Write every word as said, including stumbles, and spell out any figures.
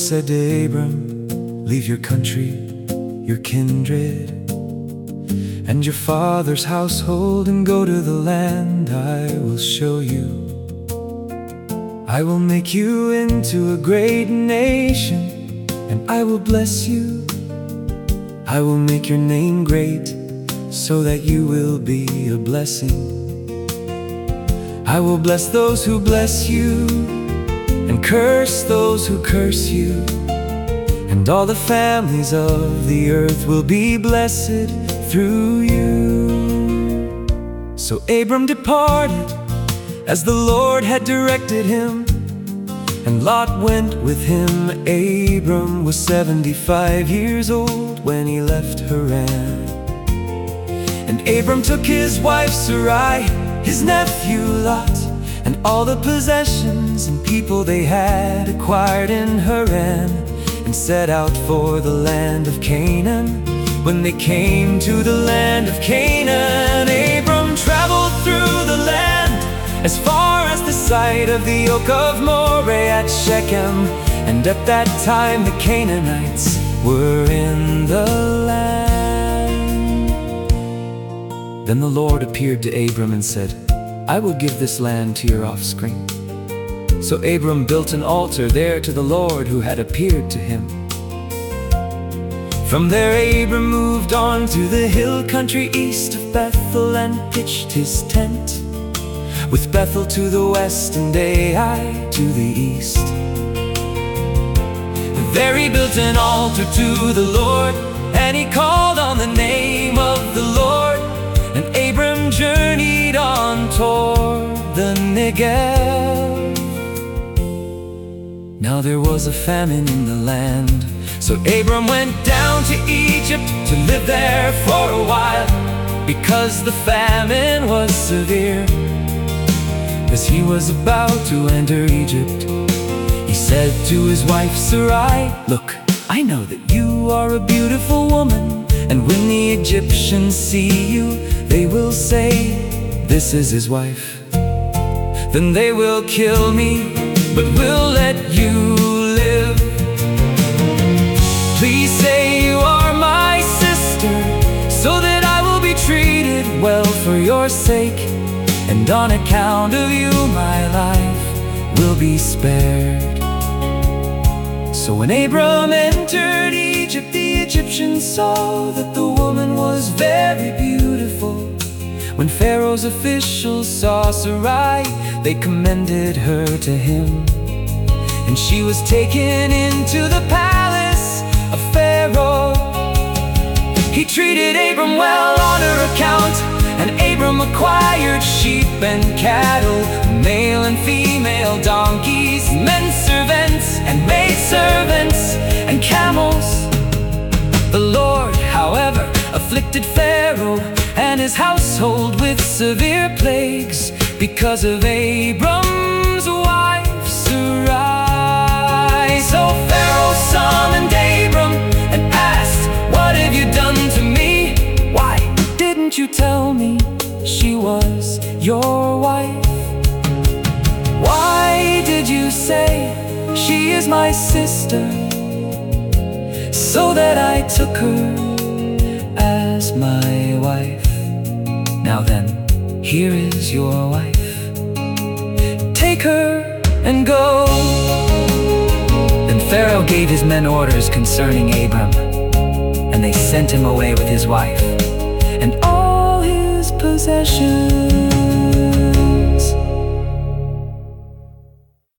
said to Abram, leave your country, your kindred, and your father's household, and go to the land I will show you. I will make you into a great nation, and I will bless you. I will make your name great, so that you will be a blessing. I will bless those who bless you, and curse those who curse you, and all the families of the earth will be blessed through you. So Abram departed as the Lord had directed him, and Lot went with him. Abram was seventy-five years old when he left Haran. And Abram took his wife Sarai, his nephew Lot, and all the possessions and people they had acquired in Haran, and set out for the land of Canaan. When they came to the land of Canaan, Abram traveled through the land as far as the site of the oak of Moreh at Shechem. And at that time the Canaanites were in the land. Then the Lord appeared to Abram and said, I will give this land to your offspring. So Abram built an altar there to the Lord who had appeared to him. From there Abram moved on to the hill country east of Bethel, and pitched his tent, with Bethel to the west and Ai to the east. There he built an altar to the Lord, and he called on the name of the Lord. And Abram journeyed on toward the Negev. Now there was a famine in the land, so Abram went down to Egypt to live there for a while, because the famine was severe. As he was about to enter Egypt, he said to his wife Sarai, look, I know that you are a beautiful woman, and when the Egyptians see you, they will say, this is his wife. Then they will kill me, but will let you live. Please say you are my sister, so that I will be treated well for your sake, and on account of you my life will be spared. So when Abram entered Egypt, the Egyptians saw that the woman was very beautiful. When Pharaoh's officials saw Sarai, they commended her to him, and she was taken into the palace of Pharaoh. He treated Abram well on her account, and Abram acquired sheep and cattle, male and female donkeys, men servants and maid servants, and camels. The Lord, however, afflicted Pharaoh and his household with severe plagues because of Abram's wife Sarai. So Pharaoh summoned Abram and asked, what have you done to me? Why didn't you tell me she was your wife? Why did you say she is my sister, so that I took her as my wife? Now then, here is your wife. Take her and go. Then Pharaoh gave his men orders concerning Abram, and they sent him away with his wife and all his possessions.